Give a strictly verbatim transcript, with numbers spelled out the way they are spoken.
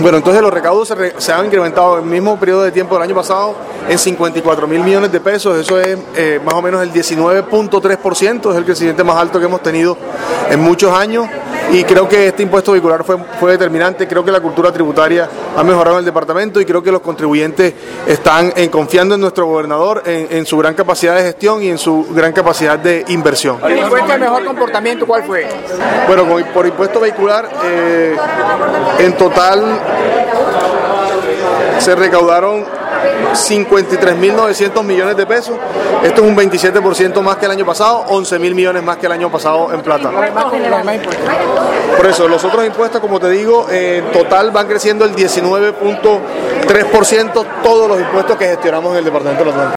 Bueno, entonces los recaudos se, re, se han incrementado en el mismo periodo de tiempo del año pasado en cincuenta y cuatro mil millones de pesos. Eso es eh, más o menos el diecinueve punto tres por ciento, es el crecimiento más alto que hemos tenido en muchos años. Y creo que este impuesto vehicular fue, fue determinante. Creo que la cultura tributaria ha mejorado en el departamento y creo que los contribuyentes están en, confiando en nuestro gobernador, en, en su gran capacidad de gestión y en su gran capacidad de inversión. ¿El impuesto de mejor comportamiento cuál fue? Bueno, por impuesto vehicular, eh, en total se recaudaron cincuenta y tres mil novecientos millones de pesos. Esto es un veintisiete por ciento más que el año pasado, once mil millones más que el año pasado en plata. Por eso, los otros impuestos, como te digo, en total van creciendo el diecinueve punto tres por ciento todos los impuestos que gestionamos en el departamento de los